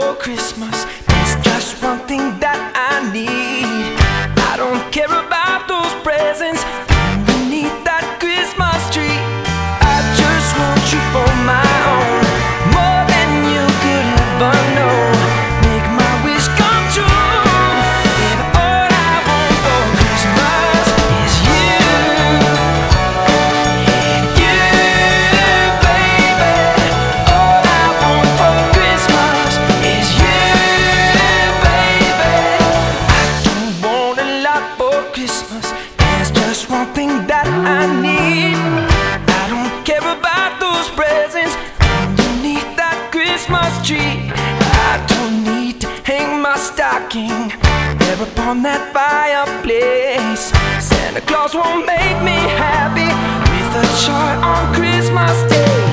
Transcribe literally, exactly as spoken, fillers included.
for Christmas. There's just one thing that I need. I don't care about those presents underneath that Christmas tree. I just want you for my own, more than you could ever know. Make my wish come true. And all I want for Christmas is you. You, baby. All I want for Christmas is you, baby. I don't want a lot for Christmas. There's just one thing that I need. I don't care about those presents underneath that Christmas tree. I don't need to hang my stocking there upon that fireplace. Santa Claus won't make me happy with a chart on Christmas Day.